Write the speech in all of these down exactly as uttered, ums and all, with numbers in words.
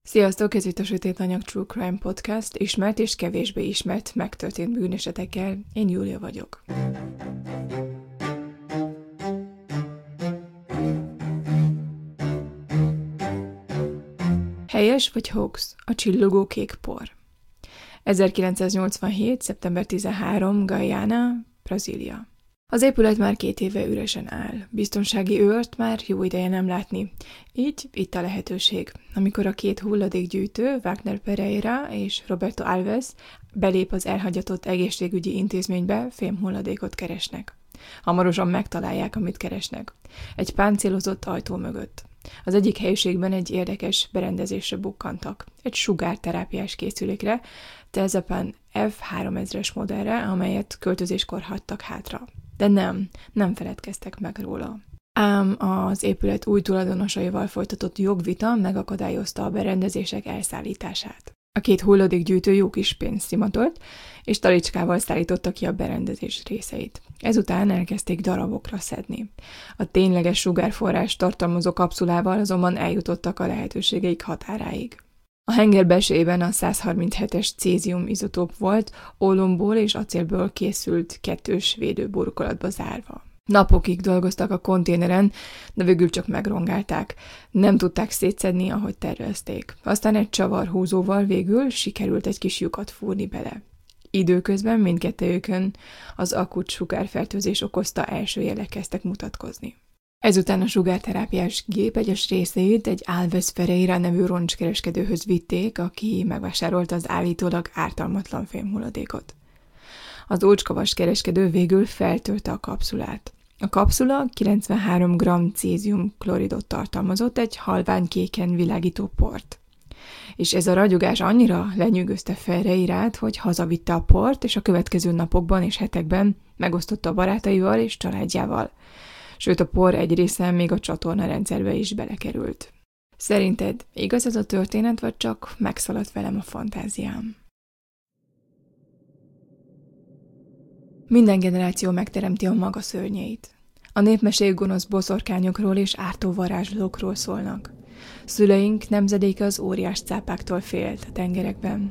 Sziasztok, ez itt a Sötét Anyag True Crime Podcast, ismert és kevésbé ismert megtörtént bűnesetekkel. Én Júlia vagyok. Helyes vagy hoax? A csillogó kék por. ezerkilencszáznyolcvanhét. szeptember tizenharmadika. Guyana, Brazília. Az épület már két éve üresen áll. Biztonsági őrt már jó ideje nem látni. Így itt a lehetőség. Amikor a két hulladékgyűjtő, Wagner Pereira és Roberto Alves belép az elhagyatott egészségügyi intézménybe, fémhulladékot keresnek. Hamarosan megtalálják, amit keresnek. Egy páncélozott ajtó mögött. Az egyik helyiségben egy érdekes berendezésre bukkantak. Egy sugárterápiás készülékre, Tezepan F háromezres modellre, amelyet költözéskor hagytak hátra. De nem, nem feledkeztek meg róla. Ám az épület új tulajdonosaival folytatott jogvita megakadályozta a berendezések elszállítását. A két hulladékgyűjtő jó kis pénzt szimatolt, és talicskával szállította ki a berendezés részeit. Ezután elkezdték darabokra szedni. A tényleges sugárforrás tartalmazó kapszulával azonban eljutottak a lehetőségeik határáig. A henger belsejében a százharminchetes cézium izotóp volt, ólomból és acélből készült kettős védőburkolatba zárva. Napokig dolgoztak a konténeren, de végül csak megrongálták. Nem tudták szétszedni, ahogy tervezték. Aztán egy csavarhúzóval végül sikerült egy kis lyukat fúrni bele. Időközben mindkettőjükön az akut sugárfertőzés okozta első jelek kezdtek mutatkozni. Ezután a sugárterápiás gép egyes részeit egy Alves Ferreira nevű roncskereskedőhöz vitték, aki megvásárolta az állítólag ártalmatlan fémhulladékot. Az ócskavas kereskedő végül feltörte a kapszulát. A kapszula kilencvenhárom gramm cézium kloridot tartalmazott, egy halvány kéken világító port. És ez a ragyogás annyira lenyűgözte Ferreirát, hogy hazavitte a port, és a következő napokban és hetekben megosztotta a barátaival és családjával. Sőt, a por egy része még a csatornarendszerbe is belekerült. Szerinted igaz ez a történet, vagy csak megszaladt velem a fantáziám? Minden generáció megteremti a maga szörnyeit. A népmesék gonosz boszorkányokról és ártó varázslókról szólnak. Szüleink nemzedéke az óriás cápáktól félt a tengerekben.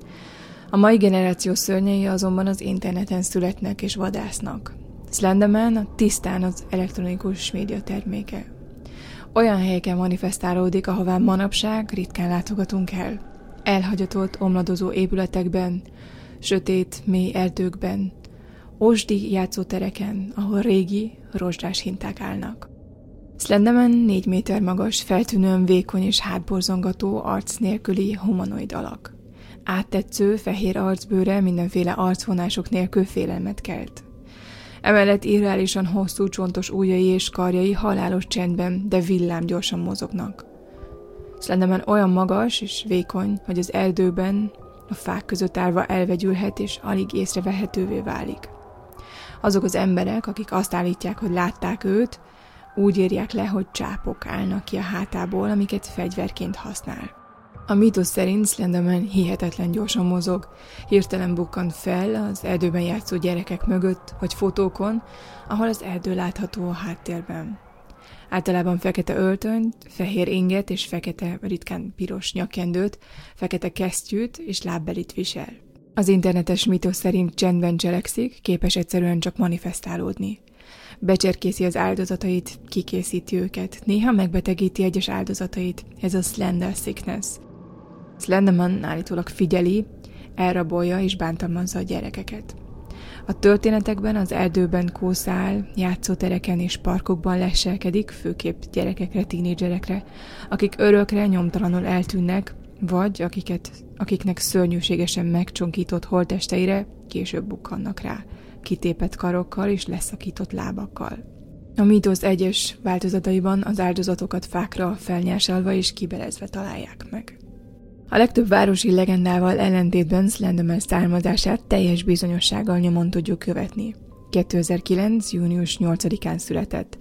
A mai generáció szörnyei azonban az interneten születnek és vadásznak. Slenderman a tisztán az elektronikus média terméke. Olyan helyeken manifestálódik, ahová manapság ritkán látogatunk el. Elhagyatott, omladozó épületekben, sötét, mély erdőkben, ósdi játszótereken, ahol régi, rozsdás hinták állnak. Slenderman négy méter magas, feltűnően vékony és hátborzongató, arc nélküli humanoid alak. Áttetsző, fehér arcbőre mindenféle arcvonások nélkül félelmet kelt. Emellett irreálisan hosszú csontos ujjai és karjai halálos csendben, de villámgyorsan mozognak. Slenderman olyan magas és vékony, hogy az erdőben, a fák között állva elvegyülhet és alig észrevehetővé válik. Azok az emberek, akik azt állítják, hogy látták őt, úgy írják le, hogy csápok állnak ki a hátából, amiket fegyverként használ. A mítosz szerint Slenderman hihetetlen gyorsan mozog, hirtelen bukkant fel az erdőben játszó gyerekek mögött, vagy fotókon, ahol az erdő látható a háttérben. Általában fekete öltönyt, fehér inget és fekete, ritkán piros nyakkendőt, fekete kesztyűt és lábbelit visel. Az internetes mítosz szerint csendben cselekszik, képes egyszerűen csak manifestálódni. Becserkészi az áldozatait, kikészíti őket, néha megbetegíti egyes áldozatait, ez a Slender Sickness. Slenderman állítólag figyeli, elrabolja és bántalmazza a gyerekeket. A történetekben az erdőben kószál, játszótereken és parkokban leselkedik, főképp gyerekekre, tínédzserekre, akik örökre nyomtalanul eltűnnek, vagy akiket, akiknek szörnyűségesen megcsonkított holttesteire később bukkannak rá, kitépett karokkal és leszakított lábakkal. A mítosz egyes változataiban az áldozatokat fákra felnyársalva és kibelezve találják meg. A legtöbb városi legendával ellentétben Slenderman származását teljes bizonyossággal nyomon tudjuk követni. kétezer-kilenc. június nyolcadikán született.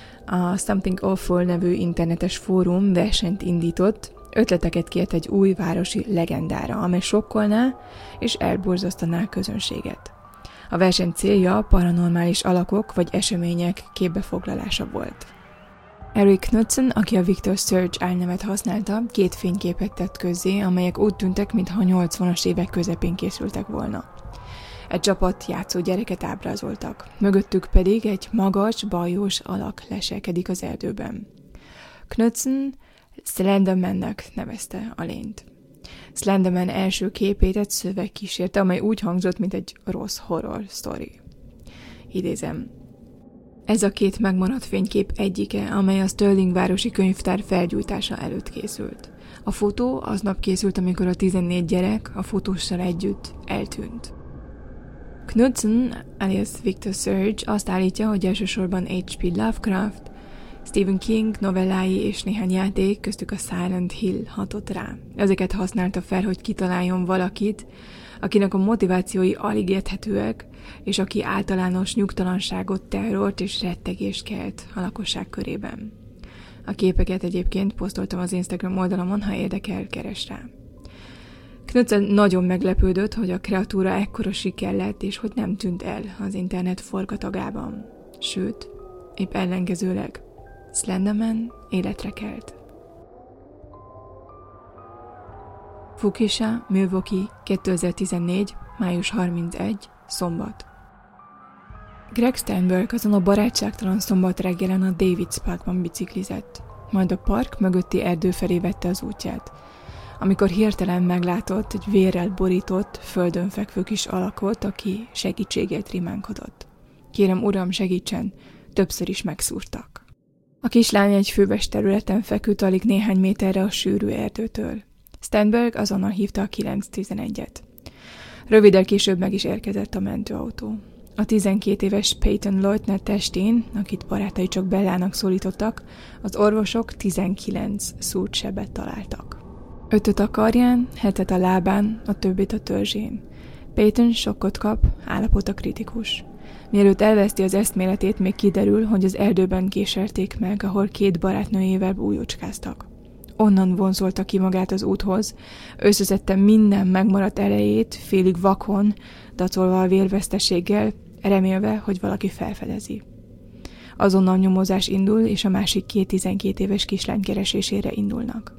A Something Awful nevű internetes fórum versenyt indított, ötleteket kért egy új városi legendára, amely sokkolná és elborzasztaná a közönséget. A verseny célja paranormális alakok vagy események képbefoglalása volt. Eric Knudsen, aki a Victor Surge álnevet használta, két fényképet tett közzé, amelyek úgy tűntek, mintha a nyolcvanas évek közepén készültek volna. Egy csapat játszó gyereket ábrázoltak, mögöttük pedig egy magas, bajós alak leselkedik az erdőben. Knudsen Slendermannek nevezte a lényt. Slenderman első képét egy szöveg kísérte, amely úgy hangzott, mint egy rossz horror sztori. Idézem. Ez a két megmaradt fénykép egyike, amely a Stirling városi könyvtár felgyújtása előtt készült. A fotó aznap készült, amikor a tizennégy gyerek a fotóssal együtt eltűnt. Knudsen, alias Victor Surge azt állítja, hogy elsősorban há pé Lovecraft, Stephen King novellái és néhány játék, köztük a Silent Hill hatott rá. Ezeket használta fel, hogy kitaláljon valakit, akinek a motivációi alig érthetőek, és aki általános nyugtalanságot, terrort és rettegést kelt a lakosság körében. A képeket egyébként posztoltam az Instagram oldalamon, ha érdekel, keres rá. Knudsen nagyon meglepődött, hogy a kreatúra ekkora siker lett, és hogy nem tűnt el az internet forgatagában. Sőt, épp ellenkezőleg, Slenderman életre kelt. Waukesha, Milwaukee, kétezer-tizennégy. május harmincegy. Szombat. Greg Steinberg azon a barátságtalan szombat reggelen a Davids Parkban biciklizett, majd a park mögötti erdő felé vette az útját, amikor hirtelen meglátott egy vérrel borított, földön fekvő kis alakot, aki segítségért rimánkodott. Kérem, uram, segítsen, többször is megszúrtak. A kislány egy főves területen feküdt alig néhány méterre a sűrű erdőtől. Steinberg azonnal hívta a kilenc tizenegyet. Röviddel később meg is érkezett a mentőautó. A tizenkét éves Peyton Leutner testén, akit barátai csak Bellának szólítottak, az orvosok tizenkilenc szúrt sebet találtak. Ötöt a karján, hetet a lábán, a többit a törzsén. Peyton sokkot kap, állapota kritikus. Mielőtt elveszti az eszméletét, még kiderül, hogy az erdőben késelték meg, ahol két barátnőjével bújócskáztak. Onnan vonzolta ki magát az úthoz, összeszedte minden megmaradt erejét, félig vakon, dacolva a vérveszteséggel, remélve, hogy valaki felfedezi. Azonnal nyomozás indul, és a másik két tizenkét éves kislány keresésére indulnak.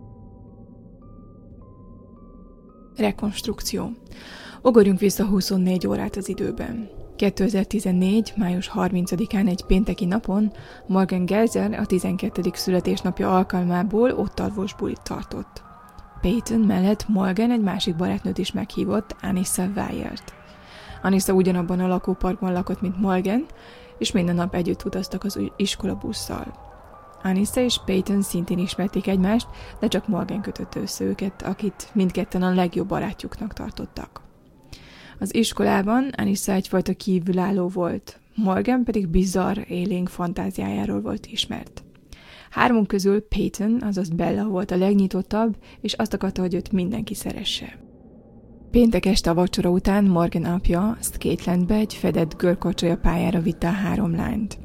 Rekonstrukció. Ugorjunk vissza huszonnégy órát az időben. kétezer-tizennégy. május harmincadikán egy pénteki napon Morgan Geyser a tizenkettedik születésnapja alkalmából ott alvós bulit tartott. Peyton mellett Morgan egy másik barátnőt is meghívott, Anissa Weyert. Anissa ugyanabban a lakóparkban lakott, mint Morgan, és minden nap együtt utaztak az iskolabusszal. Anissa és Peyton szintén ismerték egymást, de csak Morgan kötötte össze őket, akit mindketten a legjobb barátjuknak tartottak. Az iskolában Anissa egyfajta kívülálló volt, Morgan pedig bizarr, élénk fantáziájáról volt ismert. Hármunk közül Peyton, azaz Bella volt a legnyitottabb, és azt akarta, hogy őt mindenki szeresse. Péntek este a vacsora után Morgan apja Skatelandbe egy fedett görkorcsolya pályára vitte a három lányt.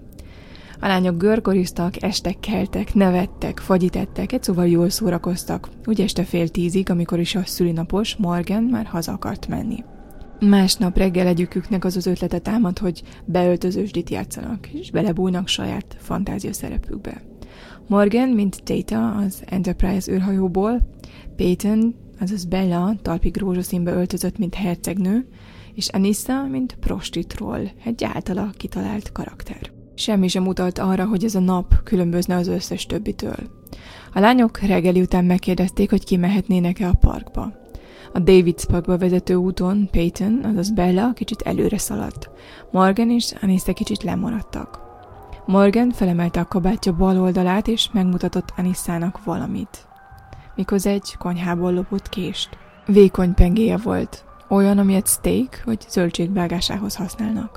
A lányok görkoriztak, estek, keltek, nevettek, fagyítettek, egy szóval jól szórakoztak, úgy este fél tízig, amikor is a szülinapos Morgan már haza akart menni. Másnap reggel egyiküknek az az ötlete támad, hogy beöltözősdit játszanak, és belebújnak saját fantázia szerepükbe. Morgan, mint Data az Enterprise űrhajóból, Peyton, azaz Bella talpig rózsaszínbe öltözött, mint hercegnő, és Anissa, mint prostitutroll, egy általa kitalált karakter. Semmi sem utalt arra, hogy ez a nap különbözne az összes többitől. A lányok reggeli után megkérdezték, hogy kimehetnének-e a parkba. A Davids Parkba vezető úton Peyton, azaz Bella kicsit előre szaladt. Morgan és Anissa kicsit lemaradtak. Morgan felemelte a kabátja bal oldalát, és megmutatott Anissának valamit. Mikor egy konyhából lopott kést. Vékony pengéje volt, olyan, amilyet steak vagy zöldség vágásához használnak.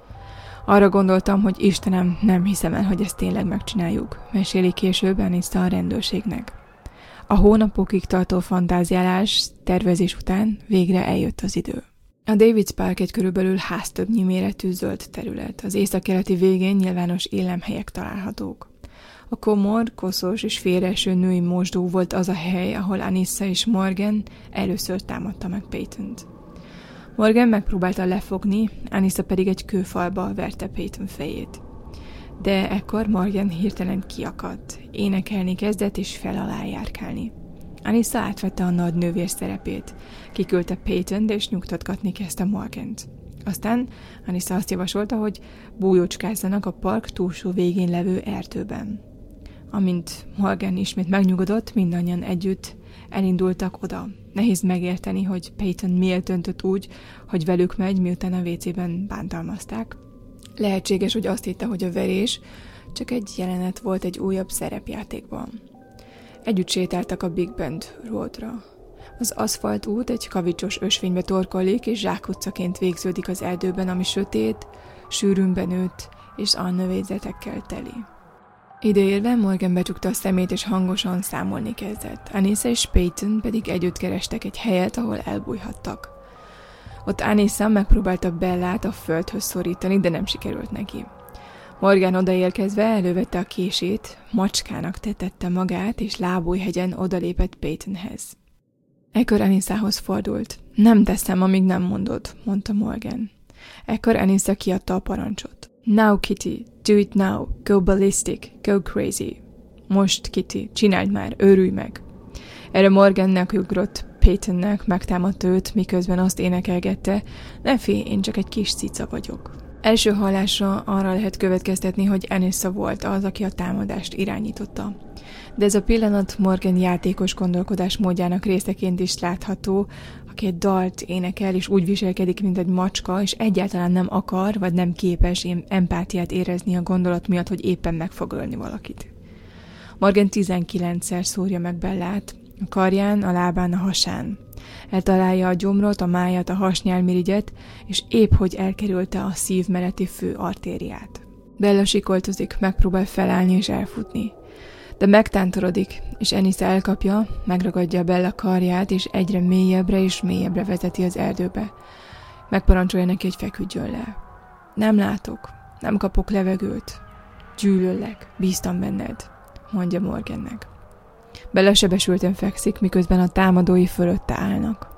Arra gondoltam, hogy Istenem, nem hiszem el, hogy ezt tényleg megcsináljuk, meséli később Anissa a rendőrségnek. A hónapokig tartó fantáziálás, tervezés után végre eljött az idő. A Davids Park egy körülbelül háztöbbnyi méretű zöld terület. Az északkeleti végén nyilvános élemhelyek találhatók. A komor, koszos és félreeső női mosdó volt az a hely, ahol Anissa és Morgan először támadta meg Peytont. Morgan megpróbálta lefogni, Anissa pedig egy kőfalba verte Peyton fejét. De ekkor Morgan hirtelen kiakadt, énekelni kezdett és fel alá járkálni. Anissa átvette a nagy nővér szerepét, kiküldte Peytont és nyugtatgatni kezdte Morgant. Aztán Anissa azt javasolta, hogy bújócskázzanak a park túlsó végén levő erdőben. Amint Morgan ismét megnyugodott, mindannyian együtt elindultak oda. Nehéz megérteni, hogy Peyton miért döntött úgy, hogy velük megy, miután a vécében bántalmazták. Lehetséges, hogy azt hitte, hogy a verés csak egy jelenet volt egy újabb szerepjátékban. Együtt sétáltak a Big Bend Roadra. Az aszfalt út egy kavicsos ösvénybe torkollik, és zsákutcaként végződik az erdőben, ami sötét, sűrűn benőtt és alnövényzetekkel teli. Ideérve Morgan becsukta a szemét, és hangosan számolni kezdett. Anissa és Peyton pedig együtt kerestek egy helyet, ahol elbújhattak. Ott Anissa megpróbálta Bellát a földhöz szorítani, de nem sikerült neki. Morgan odaérkezve elővette a kését, macskának tetette magát, és lábújhegyen odalépett Peytonhez. Ekkor Anissához fordult. Nem teszem, amíg nem mondod, mondta Morgan. Ekkor Anissa kiadta a parancsot. Now, Kitty, do it now, go ballistic, go crazy. Most, Kitty, csináld már, őrülj meg. Erre Morgan nekiugrott Peytonnek, megtámadta őt, miközben azt énekelgette, ne félj, én csak egy kis cica vagyok. Első hallásra arra lehet következtetni, hogy Anissa volt az, aki a támadást irányította. De ez a pillanat Morgan játékos gondolkodás módjának részeként is látható, aki egy dalt énekel és úgy viselkedik, mint egy macska, és egyáltalán nem akar, vagy nem képes empátiát érezni a gondolat miatt, hogy éppen meg fog ölni valakit. Morgan tizenkilencszer szúrja meg Bellát, a karján, a lábán, a hasán. Eltalálja a gyomrot, a májat, a hasnyálmirigyet, és épp hogy elkerülte a szív melletti fő artériát. Bella sikoltozik, megpróbál felállni és elfutni. De megtántorodik, és Anissa elkapja, megragadja Bella karját, és egyre mélyebbre és mélyebbre vezeti az erdőbe. Megparancsolja neki, hogy feküdjön le. Nem látok, nem kapok levegőt. Gyűlöllek, bíztam benned, mondja Morgannek. Bella sebesülten fekszik, miközben a támadói fölötte állnak.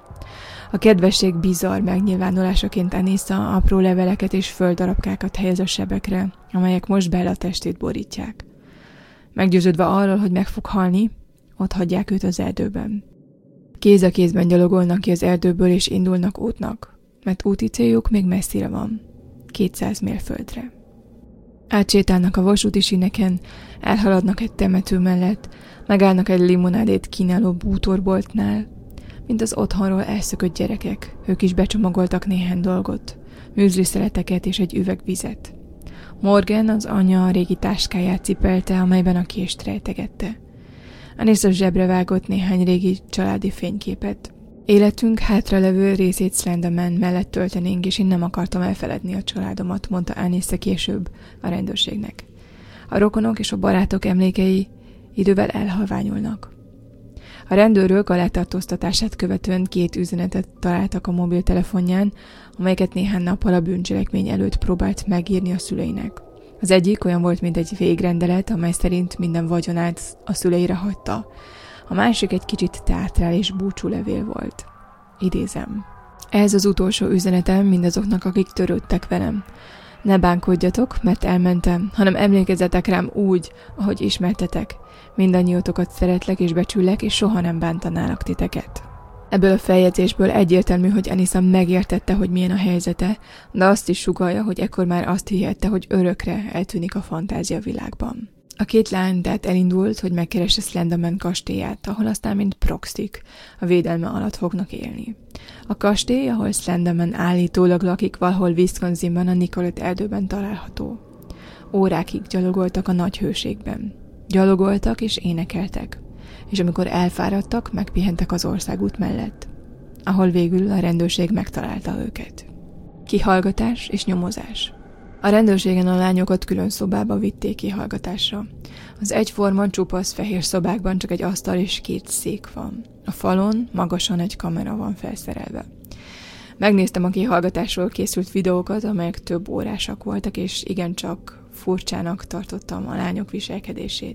A kedvesség bizarr megnyilvánulásaként Anissa apró leveleket és földdarabkákat helyez a sebekre, amelyek most Bella testét borítják. Meggyőződve arról, hogy meg fog halni, ott hagyják őt az erdőben. Kéz a kézben gyalogolnak ki az erdőből és indulnak útnak, mert úti céljuk még messzire van, kétszáz mérföldre. Átsétálnak a vasúti síneken, elhaladnak egy temető mellett, megállnak egy limonádét kínáló bútorboltnál, mint az otthonról elszökött gyerekek, ők is becsomagoltak néhány dolgot, műzliszeleteket és egy üveg vizet. Morgan az anya a régi táskáját cipelte, amelyben a kést rejtegette. Anissa zsebre vágott néhány régi családi fényképet. Életünk hátralevő részét Slenderman mellett töltenénk, és én nem akartam elfeledni a családomat, mondta Anissa később a rendőrségnek. A rokonok és a barátok emlékei idővel elhalványulnak. A rendőrök a letartóztatását követően két üzenetet találtak a mobiltelefonján, amelyeket néhány nappal a bűncselekmény előtt próbált megírni a szüleinek. Az egyik olyan volt, mint egy végrendelet, amely szerint minden vagyonát a szüleire hagyta. A másik egy kicsit teátrális búcsúlevél volt. Idézem. Ez az utolsó üzenetem mindazoknak, akik törődtek velem. Ne bánkodjatok, mert elmentem, hanem emlékezzetek rám úgy, ahogy ismertetek. Mindannyiótokat szeretlek és becsüllek, és soha nem bántanálak titeket. Ebből a feljegyzésből egyértelmű, hogy Anissa megértette, hogy milyen a helyzete, de azt is sugallja, hogy ekkor már azt hihette, hogy örökre eltűnik a fantázia világban. A két lány tehát elindult, hogy megkeresse Slenderman kastélyát, ahol aztán mint proxik a védelme alatt fognak élni. A kastély, ahol Slenderman állítólag lakik, valahol Wisconsinban a Nicollet erdőben található. Órákig gyalogoltak a nagy hőségben. Gyalogoltak és énekeltek, és amikor elfáradtak, megpihentek az országút mellett, ahol végül a rendőrség megtalálta őket. Kihallgatás és nyomozás. A rendőrségen a lányokat külön szobába vitték kihallgatásra. Az egyforma csupasz fehér szobákban csak egy asztal és két szék van. A falon magasan egy kamera van felszerelve. Megnéztem a kihallgatásról készült videókat, amelyek több órásak voltak, és igencsak furcsának tartottam a lányok viselkedését.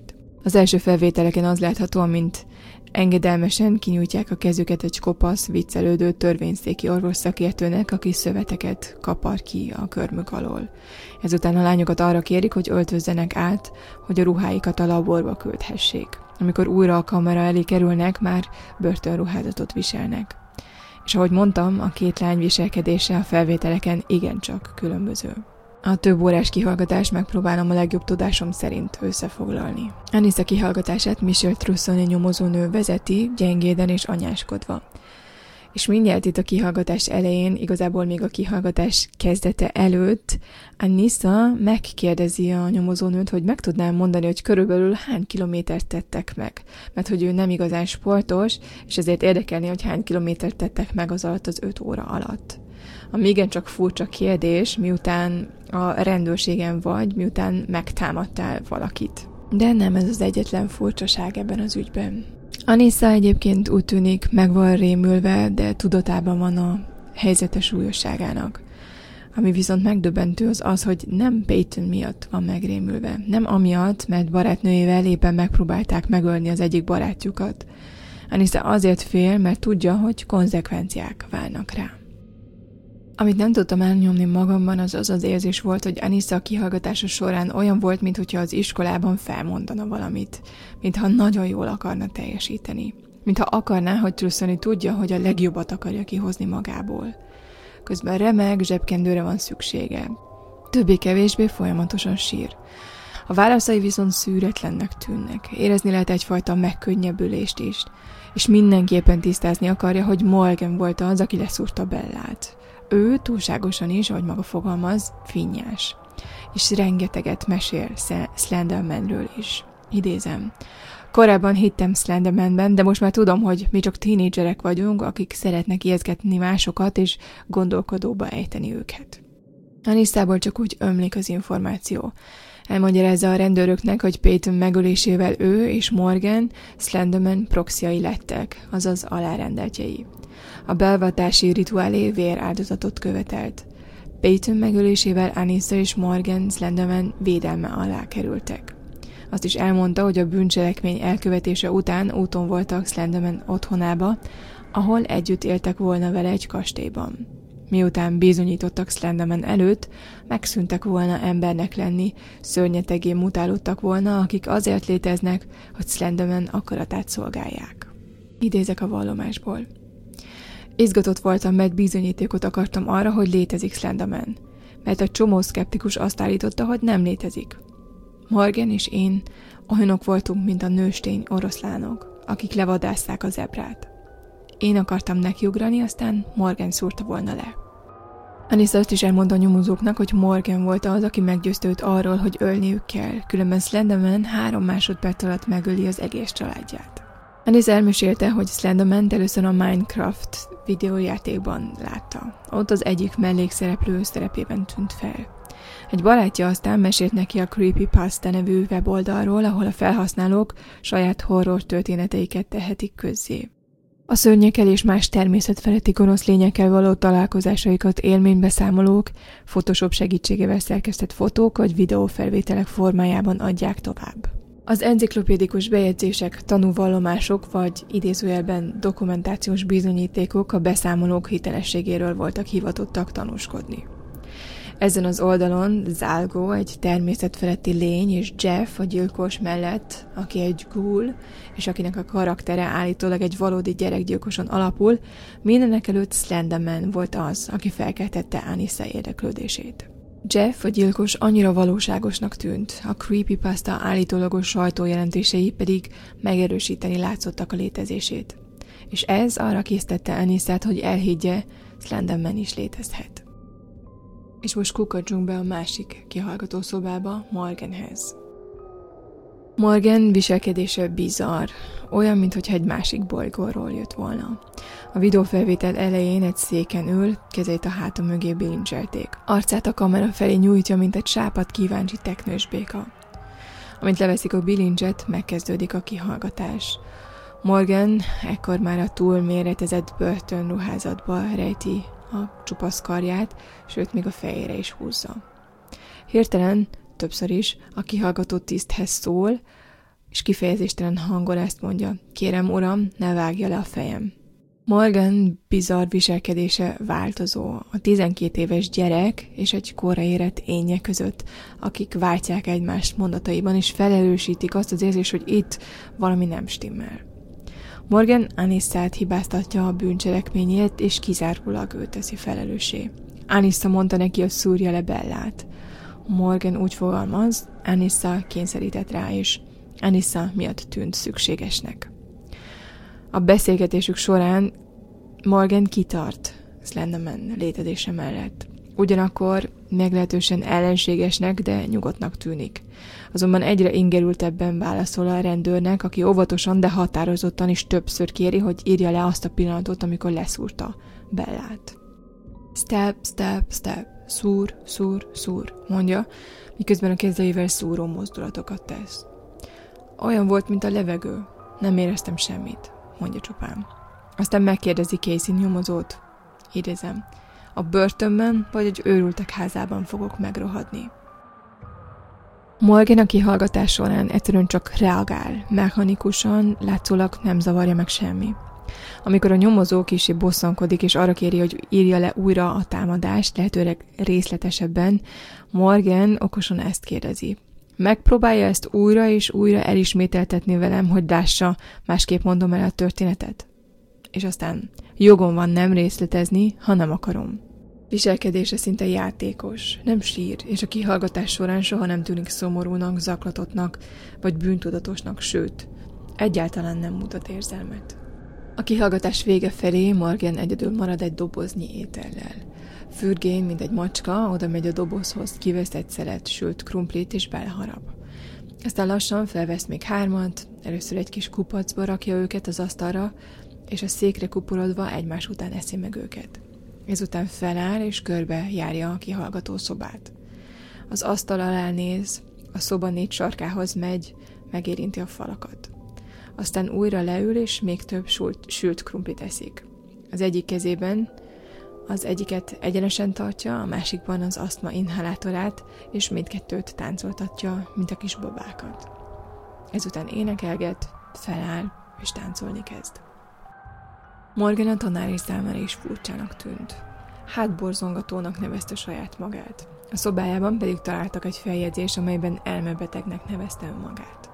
Az első felvételeken az látható, amint engedelmesen kinyújtják a kezüket egy kopasz, viccelődő törvényszéki orvos szakértőnek, aki szöveteket kapar ki a körmük alól. Ezután a lányokat arra kérik, hogy öltözzenek át, hogy a ruháikat a laborba küldhessék. Amikor újra a kamera elé kerülnek, már börtönruházatot viselnek. És ahogy mondtam, a két lány viselkedése a felvételeken igencsak különböző. A több órás kihallgatást megpróbálom a legjobb tudásom szerint összefoglalni. Anissa kihallgatását Michelle Trussoni nyomozónő vezeti, gyengéden és anyáskodva. És mindjárt itt a kihallgatás elején, igazából még a kihallgatás kezdete előtt, Anissa megkérdezi a nyomozónőt, hogy meg tudnám mondani, hogy körülbelül hány kilométert tettek meg. Mert hogy ő nem igazán sportos, és ezért érdekelni, hogy hány kilométert tettek meg az alatt az öt óra alatt. Ami igencsak furcsa kérdés, miután a rendőrségen vagy, miután megtámadtál valakit. De nem ez az egyetlen furcsaság ebben az ügyben. Anissa egyébként úgy tűnik meg van rémülve, de tudatában van a helyzete súlyosságának. Ami viszont megdöbbentő az az, hogy nem Peyton miatt van megrémülve. Nem amiatt, mert barátnőjével éppen megpróbálták megölni az egyik barátjukat. Anissa azért fél, mert tudja, hogy konzekvenciák várnak rá. Amit nem tudtam elnyomni magamban, az az az érzés volt, hogy Anissa kihallgatása során olyan volt, mintha az iskolában felmondana valamit, mintha nagyon jól akarna teljesíteni. Mintha akarná, hogy Trussoni tudja, hogy a legjobbat akarja kihozni magából. Közben remeg, zsebkendőre van szüksége. Többé-kevésbé folyamatosan sír. A válaszai viszont szűretlennek tűnnek. Érezni lehet egyfajta megkönnyebbülést is. És mindenképpen tisztázni akarja, hogy Morgan volt az, aki leszúrta Bellát. Ő túlságosan is, ahogy maga fogalmaz, finnyás. És rengeteget mesél Slendermanről is. Idézem. Korábban hittem Slendermanben, de most már tudom, hogy mi csak tínédzserek vagyunk, akik szeretnek ijesztgetni másokat és gondolkodóba ejteni őket. Anissából csak úgy ömlik az információ. Elmagyarázza a rendőröknek, hogy Peyton megölésével ő és Morgan Slenderman proxiai lettek, azaz alárendeltjei. A beavatási rituálé véráldozatot követelt. Peyton megölésével Anissa és Morgan Slenderman védelme alá kerültek. Azt is elmondta, hogy a bűncselekmény elkövetése után úton voltak Slenderman otthonába, ahol együtt éltek volna vele egy kastélyban. Miután bizonyítottak Slenderman előtt, megszűntek volna embernek lenni, szörnyetegé mutálódtak volna, akik azért léteznek, hogy Slenderman akaratát szolgálják. Idézek a vallomásból. Izgatott voltam, mert bizonyítékot akartam arra, hogy létezik Slenderman, mert a csomó szkeptikus azt állította, hogy nem létezik. Morgan és én olyanok voltunk, mint a nőstény oroszlánok, akik levadásszák a zebrát. Én akartam nekiugrani, aztán Morgan szúrta volna le. Anissa azt is elmondta a nyomozóknak, hogy Morgan volt az, aki meggyőzte őt arról, hogy ölniük kell, különben Slenderman három másodperc alatt megöli az egész családját. Anissa elmesélte, hogy Slenderman először a Minecraft videójátékban látta. Ott az egyik mellékszereplő szerepében tűnt fel. Egy barátja aztán mesélt neki a Creepypasta nevű weboldalról, ahol a felhasználók saját horror történeteiket tehetik közzé. A szörnyekkel és más természetfeletti gonosz lényekkel való találkozásaikat élménybeszámolók, Photoshop segítségével szerkesztett fotók vagy videófelvételek formájában adják tovább. Az enciklopédikus bejegyzések, tanúvallomások vagy idézőjelben dokumentációs bizonyítékok a beszámolók hitelességéről voltak hivatottak tanúskodni. Ezen az oldalon Zálgó, egy természetfeletti lény, és Jeff, a gyilkos mellett, aki egy ghoul, és akinek a karaktere állítólag egy valódi gyerekgyilkoson alapul, mindenek előtt Slenderman volt az, aki felkeltette Anissa érdeklődését. Jeff, a gyilkos annyira valóságosnak tűnt, a Creepypasta állítólagos sajtójelentései pedig megerősíteni látszottak a létezését. És ez arra késztette Anissát, hogy elhiggye, Slenderman is létezhet. És most kukkantsunk be a másik kihallgatószobába, Morganhez. Morgan viselkedése bizarr, olyan, mintha egy másik bolygóról jött volna. A videófelvétel elején egy széken ül, kezeit a háta mögé bilincselték. Arcát a kamera felé nyújtja, mint egy sápadt kíváncsi teknős béka. Amint leveszik a bilincset, megkezdődik a kihallgatás. Morgan ekkor már a túlméretezett börtönruházatba rejti a csupasz karját, sőt még a fejére is húzza. Hirtelen, többször is, a kihallgató tiszthez szól, és kifejezéstelen hangon ezt mondja: kérem, uram, ne vágja le a fejem. Morgan bizarr viselkedése változó. A tizenkét éves gyerek és egy korra érett énje között, akik váltják egymást mondataiban, és felelősítik azt az érzést, hogy itt valami nem stimmel. Morgan Anissát hibáztatja a bűncselekményért, és kizárólag őt teszi felelőssé. Anissa mondta neki, hogy szúrja le Bellát. Morgan úgy fogalmaz, Anissa kényszerített rá, és Anissa miatt tűnt szükségesnek. A beszélgetésük során Morgan kitart Slenderman létezése mellett. Ugyanakkor meglehetősen ellenségesnek, de nyugodtnak tűnik. Azonban egyre ingerültebben válaszol a rendőrnek, aki óvatosan, de határozottan is többször kéri, hogy írja le azt a pillanatot, amikor leszúrta Bellát. Step, step, step, szúr, szúr, szúr, mondja, miközben a kezeivel szúró mozdulatokat tesz. Olyan volt, mint a levegő. Nem éreztem semmit, mondja csupán. Aztán megkérdezi Casey nyomozót. Idézem: a börtönben vagy egy őrültek házában fogok megrohadni. Morgan a kihallgatás során egyszerűen csak reagál, mechanikusan, látszólag nem zavarja meg semmi. Amikor a nyomozó kissé bosszankodik, és arra kéri, hogy írja le újra a támadást, lehetőleg részletesebben, Morgan okosan ezt kérdezi. Megpróbálja ezt újra és újra elismételtetni velem, hogy lássa, másképp mondom el a történetet. És aztán jogom van nem részletezni, ha nem akarom. Viselkedése szinte játékos, nem sír, és a kihallgatás során soha nem tűnik szomorúnak, zaklatottnak, vagy bűntudatosnak, sőt, egyáltalán nem mutat érzelmet. A kihallgatás vége felé Morgan egyedül marad egy doboznyi étellel. Fürgén, mint egy macska, oda megy a dobozhoz, kivesz egy szelet sült krumplit és beleharap. Aztán lassan felvesz még hármat, először egy kis kupacba rakja őket az asztalra, és a székre kuporodva egymás után eszi meg őket. Ezután feláll és körbe járja a kihallgató szobát. Az asztal alá néz, a szoba négy sarkához megy, megérinti a falakat. Aztán újra leül, és még több sült, sült krumplit eszik. Az egyik kezében az egyiket egyenesen tartja, a másikban az asztma inhalátorát, és mindkettőt táncoltatja, mint a kis babákat. Ezután énekelget, feláll, és táncolni kezd. Morgan a tanári számára is furcsának tűnt. Hátborzongatónak nevezte saját magát. A szobájában pedig találtak egy feljegyzés, amelyben elmebetegnek nevezte önmagát.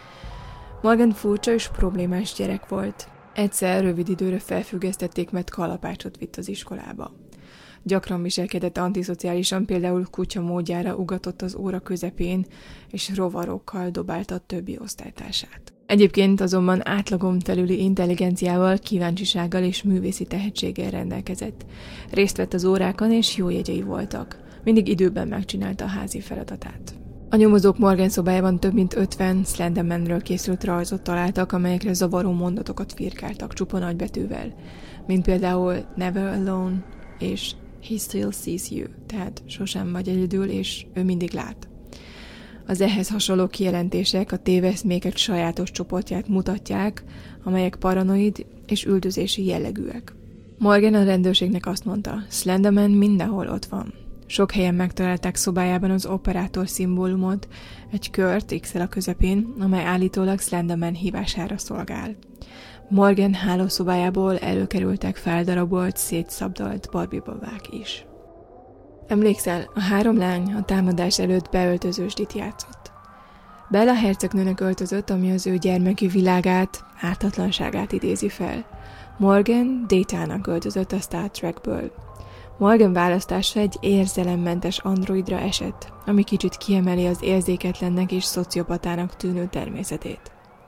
Morgan furcsa és problémás gyerek volt. Egyszer rövid időre felfüggesztették, mert kalapácsot vitt az iskolába. Gyakran viselkedett antiszociálisan, például kutya módjára ugatott az óra közepén, és rovarokkal dobálta a többi osztálytársát. Egyébként azonban átlagon felüli intelligenciával, kíváncsisággal és művészi tehetséggel rendelkezett. Részt vett az órákon, és jó jegyei voltak. Mindig időben megcsinálta a házi feladatát. A nyomozók Morgan szobájában több mint ötven Slendermanről készült rajzot találtak, amelyekre zavaró mondatokat firkáltak csupa nagybetűvel, mint például Never alone és He still sees you, tehát sosem vagy egyedül, és ő mindig lát. Az ehhez hasonló kijelentések a téveszmék egy sajátos csoportját mutatják, amelyek paranoid és üldözési jellegűek. Morgan a rendőrségnek azt mondta, Slenderman mindenhol ott van. Sok helyen megtalálták szobájában az operátor szimbólumot, egy kört X-el a közepén, amely állítólag Slenderman hívására szolgál. Morgan hálószobájából előkerültek feldarabolt, szétszabdalt Barbie babák is. Emlékszel, a három lány a támadás előtt beöltözősdit játszott. Bella hercegnőnek öltözött, ami az ő gyermeki világát, ártatlanságát idézi fel. Morgan Data-nak öltözött a Star Trekből. Morgan választása egy érzelemmentes androidra esett, ami kicsit kiemeli az érzéketlennek és szociopatának tűnő természetét.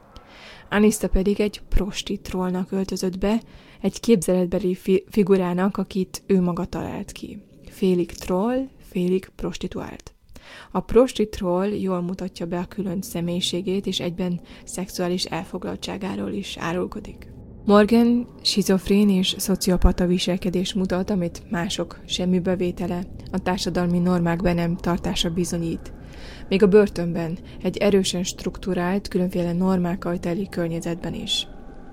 Anissa pedig egy prosti trollnak öltözött be, egy képzeletbeli fi- figurának, akit ő maga talált ki. Félig troll, félig prostituált. A prosti troll jól mutatja be a külön személyiségét, és egyben szexuális elfoglaltságáról is árulkodik. Morgan schizofrén és szociopata viselkedés mutat, amit mások semmibevétele, a társadalmi normák be nem tartása bizonyít. Még a börtönben, egy erősen strukturált, különféle normákkal teli környezetben is.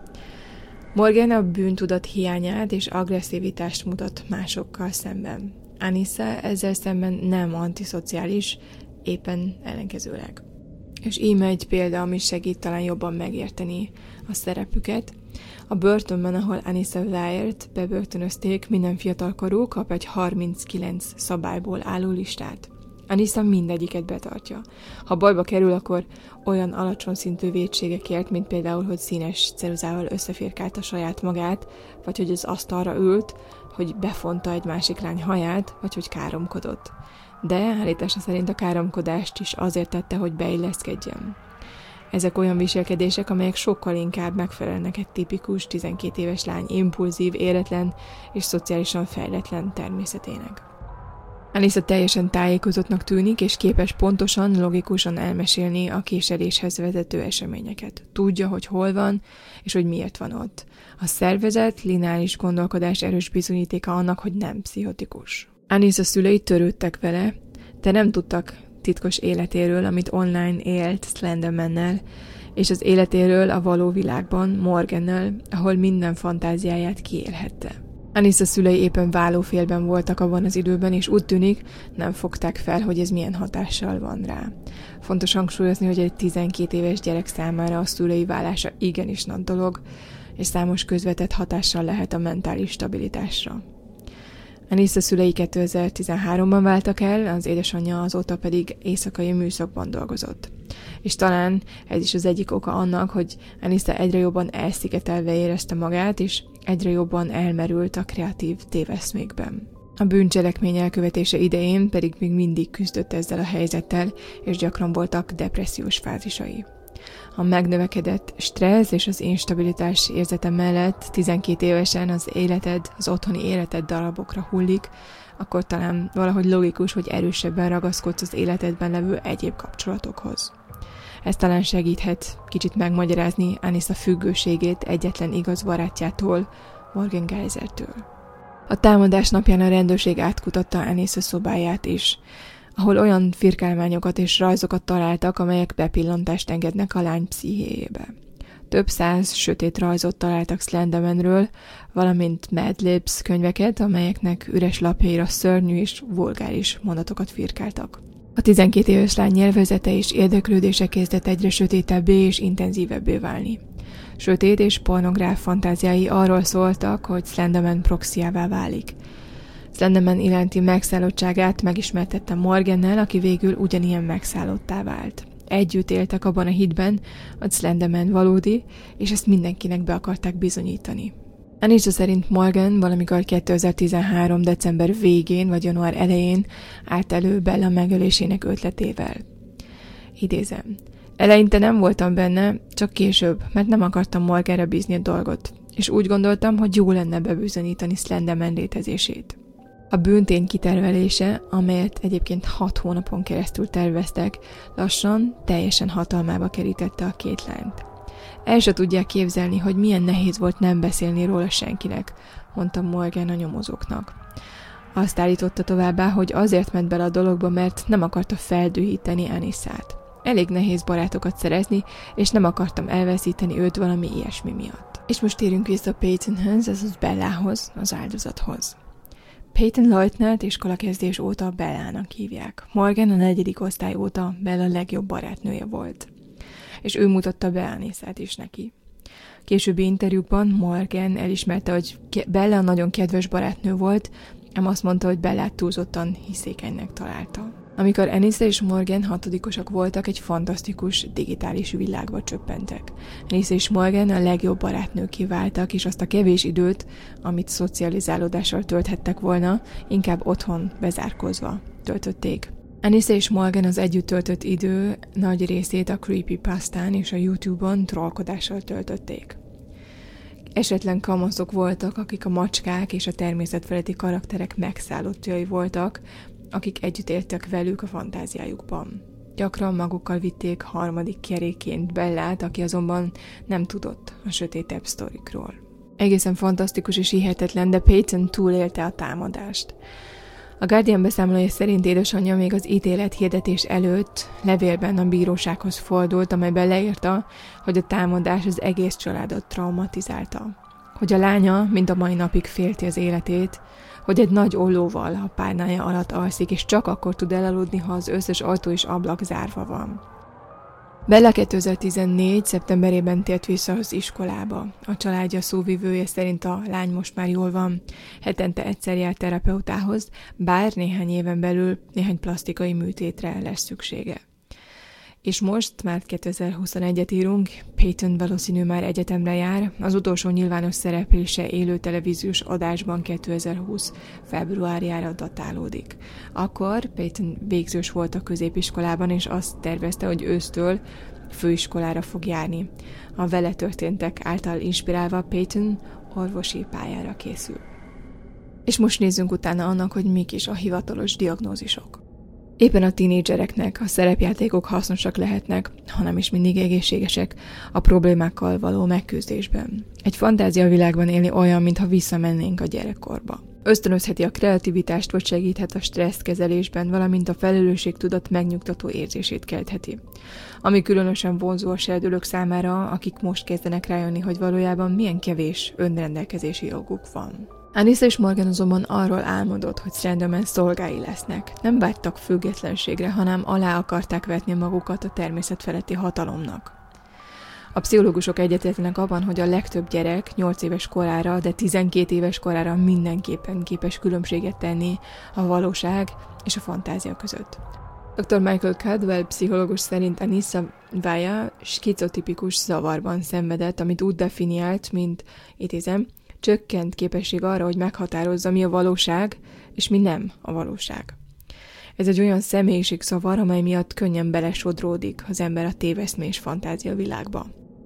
Morgan a bűntudat hiányát és agresszivitást mutat másokkal szemben. Anissa ezzel szemben nem antiszociális, éppen ellenkezőleg. És íme egy példa, ami segít talán jobban megérteni a szerepüket. A börtönben, ahol Anissa Weiert bebörtönözték, minden fiatalkorú kap egy harminckilenc szabályból álló listát. Anissa mindegyiket betartja. Ha bajba kerül, akkor olyan alacsony szintű vétségekért, mint például, hogy színes ceruzával összefirkálta saját magát, vagy hogy az asztalra ült, hogy befonta egy másik lány haját, vagy hogy káromkodott. De állítása szerint a káromkodást is azért tette, hogy beilleszkedjen. Ezek olyan viselkedések, amelyek sokkal inkább megfelelnek egy tipikus tizenkét éves lány impulzív, éretlen és szociálisan fejletlen természetének. Anissa teljesen tájékozottnak tűnik, és képes pontosan, logikusan elmesélni a késeléshez vezető eseményeket. Tudja, hogy hol van, és hogy miért van ott. A szervezet, lineáris gondolkodás erős bizonyítéka annak, hogy nem pszichotikus. Anissa szülei törődtek vele, de nem tudtak titkos életéről, amit online élt Slendermannel, és az életéről a való világban Morgannel, ahol minden fantáziáját kiélhette. Anissa szülei éppen válófélben voltak abban az időben, és úgy tűnik, nem fogták fel, hogy ez milyen hatással van rá. Fontos hangsúlyozni, hogy egy tizenkét éves gyerek számára a szülei válása igenis nagy dolog, és számos közvetett hatással lehet a mentális stabilitásra. Anissa szülei kétezer-tizenháromban váltak el, az édesanyja azóta pedig éjszakai műszakban dolgozott. És talán ez is az egyik oka annak, hogy Anissa egyre jobban elszigetelve érezte magát, és egyre jobban elmerült a kreatív téveszmékben. A bűncselekmény elkövetése idején pedig még mindig küzdött ezzel a helyzettel, és gyakran voltak depressziós fázisai. A megnövekedett stressz és az instabilitás érzete mellett tizenkét évesen az életed, az otthoni életed darabokra hullik, akkor talán valahogy logikus, hogy erősebben ragaszkodsz az életedben levő egyéb kapcsolatokhoz. Ez talán segíthet kicsit megmagyarázni Anissa függőségét egyetlen igaz barátjától, Morgan Geysertől. A támadás napján a rendőrség átkutatta Anissa szobáját is, ahol olyan firkálmányokat és rajzokat találtak, amelyek bepillantást engednek a lány pszichéjébe. Több száz sötét rajzot találtak Slendermanről, valamint Mad Libs könyveket, amelyeknek üres lapjaira szörnyű és vulgáris mondatokat firkáltak. A tizenkét éves lány nyelvezete és érdeklődése kezdett egyre sötétebbé és intenzívebbé válni. Sötét és pornográf fantáziái arról szóltak, hogy Slenderman proxiává válik. Slenderman iránti megszállottságát megismertette Morgannel, aki végül ugyanilyen megszállottá vált. Együtt éltek abban a hitben, hogy Slenderman valódi, és ezt mindenkinek be akarták bizonyítani. Anissa szerint Morgan valamikor kétezer-tizenhárom. december végén vagy január elején állt elő Bella megölésének ötletével. Idézem. Eleinte nem voltam benne, csak később, mert nem akartam Morganra bízni a dolgot, és úgy gondoltam, hogy jó lenne bebizonyítani Slenderman létezését. A bűntény kitervelése, amelyet egyébként hat hónapon keresztül terveztek, lassan teljesen hatalmába kerítette a két lányt. El se tudják képzelni, hogy milyen nehéz volt nem beszélni róla senkinek, mondta Morgan a nyomozóknak. Azt állította továbbá, hogy azért ment bele a dologba, mert nem akarta feldühíteni Anissát. Elég nehéz barátokat szerezni, és nem akartam elveszíteni őt valami ilyesmi miatt. És most térjünk vissza Peytonhez, azaz Bellához, az áldozathoz. Peyton Leutnant iskolakezdés óta Bellának hívják. Morgan a negyedik osztály óta Bella legjobb barátnője volt. És ő mutatta be Anissát is neki. Későbbi interjúkban Morgan elismerte, hogy Bella nagyon kedves barátnő volt, ám azt mondta, hogy Bellát túlzottan hiszékenynek találta. Amikor Anissa és Morgan hatodikosak voltak, egy fantasztikus digitális világba csöppentek. Anissa és Morgan a legjobb barátnőké váltak, és azt a kevés időt, amit szocializálódással tölthettek volna, inkább otthon bezárkózva töltötték. Anissa és Morgan az együtt töltött idő nagy részét a creepypastán és a YouTube-on trollkodással töltötték. Esetlen kamaszok voltak, akik a macskák és a természetfeletti karakterek megszállottjai voltak, akik együtt éltek velük a fantáziájukban. Gyakran magukkal vitték harmadik kerékként Bellát, aki azonban nem tudott a sötétebb sztorikról. Egészen fantasztikus és hihetetlen, de Peyton túlélte a támadást. A Guardian beszámolója szerint édesanyja még az ítélet hirdetés előtt levélben a bírósághoz fordult, amelyben leírta, hogy a támadás az egész családot traumatizálta. Hogy a lánya mind a mai napig félti az életét, hogy egy nagy ollóval a párnája alatt alszik, és csak akkor tud elaludni, ha az összes ajtó és ablak zárva van. Bella kétezer-tizennégy. szeptemberében tért vissza az iskolába. A családja szóvivője szerint a lány most már jól van. Hetente egyszer jár terapeutához, bár néhány éven belül néhány plasztikai műtétre lesz szüksége. És most már kétezer-huszonegyet írunk, Peyton valószínű már egyetemre jár, az utolsó nyilvános szereplése élő televíziós adásban kétezer-húsz. februárjára datálódik. Akkor Peyton végzős volt a középiskolában, és azt tervezte, hogy ősztől főiskolára fog járni. A vele történtek által inspirálva Peyton orvosi pályára készül. És most nézzünk utána annak, hogy mik is a hivatalos diagnózisok. Éppen a tínédzsereknek a szerepjátékok hasznosak lehetnek, hanem is mindig egészségesek a problémákkal való megküzdésben. Egy fantáziavilágban élni olyan, mintha visszamennénk a gyerekkorba. Ösztönözheti a kreativitást, vagy segíthet a stresszkezelésben, valamint a felelősségtudat megnyugtató érzését keltheti. Ami különösen vonzó a serdülők számára, akik most kezdenek rájönni, hogy valójában milyen kevés önrendelkezési joguk van. Anissa és Morgan azonban arról álmodott, hogy Slenderman szolgái lesznek. Nem vágytak függetlenségre, hanem alá akarták vetni magukat a természet feletti hatalomnak. A pszichológusok egyetértenek abban, hogy a legtöbb gyerek nyolc éves korára, de tizenkét éves korára mindenképpen képes különbséget tenni a valóság és a fantázia között. doktor Michael Cadwell pszichológus szerint Anissa Vaya skizotipikus zavarban szenvedett, amit úgy definiált, mint, idézem, csökkent képesség arra, hogy meghatározza, mi a valóság, és mi nem a valóság. Ez egy olyan személyiségzavar, amely miatt könnyen belesodródik az ember a téveszmés fantázia világba.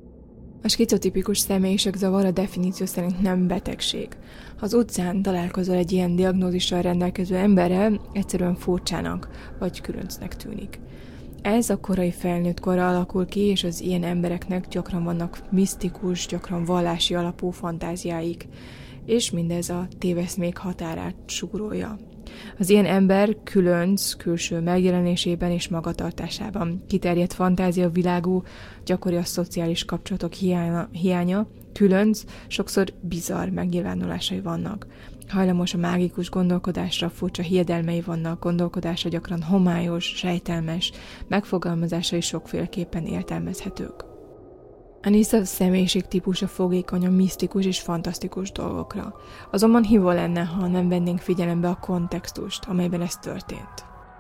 A skizotipikus személyiségzavar a definíció szerint nem betegség. Ha az utcán találkozol egy ilyen diagnózissal rendelkező emberrel, egyszerűen furcsának vagy különcnek tűnik. Ez a korai felnőtt korra alakul ki, és az ilyen embereknek gyakran vannak misztikus, gyakran vallási alapú fantáziáik, és mindez a téveszmék határát súrolja. Az ilyen ember különc külső megjelenésében és magatartásában kiterjedt fantázia világú, gyakori a szociális kapcsolatok hiánya, hiánya különc, sokszor bizarr megnyilvánulásai vannak. Hajlamos a mágikus gondolkodásra, furcsa hiedelmei vannak, gondolkodása gyakran homályos, sejtelmes, megfogalmazásai sokféleképpen értelmezhetők. Anissa személyiségtípusa fogékony a misztikus és fantasztikus dolgokra. Azonban hiva lenne, ha nem vennénk figyelembe a kontextust, amelyben ez történt.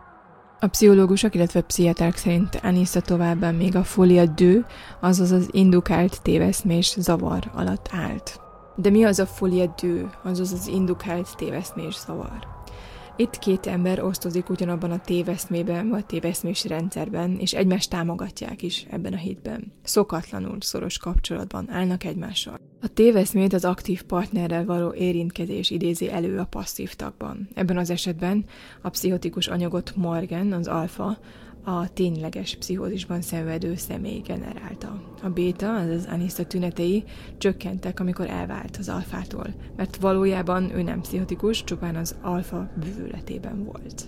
A pszichológusok, illetve pszichiáterek szerint Anissa továbbá még a folie deux, azaz az indukált téveszmés zavar alatt állt. De mi az a folie deux, azaz az indukált téveszmés zavar? Itt két ember osztozik ugyanabban a téveszmében, vagy téveszmés rendszerben, és egymást támogatják is ebben a hitben. Szokatlanul szoros kapcsolatban állnak egymással. A téveszmét az aktív partnerrel való érintkezés idézi elő a passzív tagban. Ebben az esetben a pszichotikus anyagot Morgan, az alfa, a tényleges pszichózisban szenvedő személy generálta. A béta, azaz Anissa tünetei csökkentek, amikor elvált az alfától, mert valójában ő nem pszichotikus, csupán az alfa bűvöletében volt.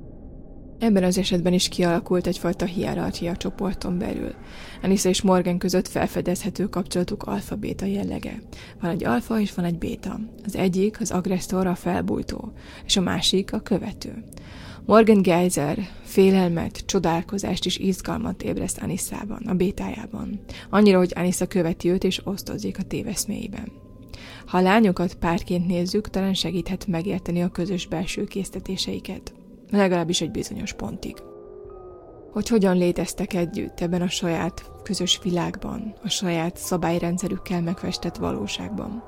Ebben az esetben is kialakult egyfajta hierarchia csoporton belül. Anissa és Morgan között felfedezhető kapcsolatuk alfa-béta jellege. Van egy alfa és van egy béta. Az egyik az agresszor, a felbújtó, és a másik a követő. Morgan Geyser félelmet, csodálkozást és izgalmat ébreszt Anissában, a bétájában. Annyira, hogy Anissa követi őt és osztozik a téveszméiben. Ha a lányokat párként nézzük, talán segíthet megérteni a közös belső késztetéseiket. Legalábbis egy bizonyos pontig. Hogy hogyan léteztek együtt ebben a saját közös világban, a saját szabályrendszerükkel megfestett valóságban.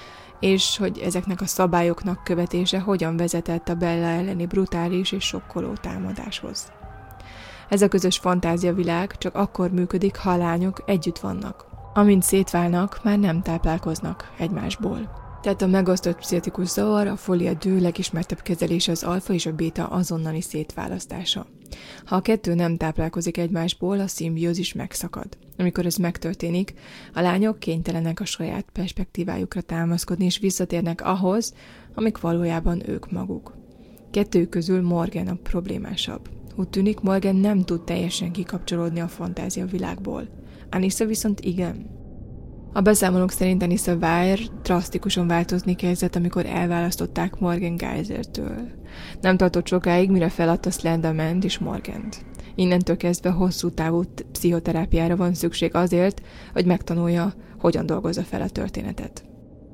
És hogy ezeknek a szabályoknak követése hogyan vezetett a Bella elleni brutális és sokkoló támadáshoz. Ez a közös fantáziavilág csak akkor működik, ha a lányok együtt vannak. Amint szétválnak, már nem táplálkoznak egymásból. Tehát a megosztott pszichotikus zavar, a folie deux legismertebb kezelése az alfa és a béta azonnali szétválasztása. Ha a kettő nem táplálkozik egymásból, a szimbiózis megszakad. Amikor ez megtörténik, a lányok kénytelenek a saját perspektívájukra támaszkodni, és visszatérnek ahhoz, amik valójában ők maguk. Kettőjük közül Morgan a problémásabb. Úgy tűnik, Morgan nem tud teljesen kikapcsolódni a fantázia világból. Anissa viszont igen. A beszámolók szerint Anissa Weir drasztikusan változni kezdett, amikor elválasztották Morgan Geysertől. Nem tartott sokáig, mire feladta Slendermant és Morgant. Innentől kezdve hosszú távú pszichoterápiára van szükség azért, hogy megtanulja, hogyan dolgozza fel a történetet.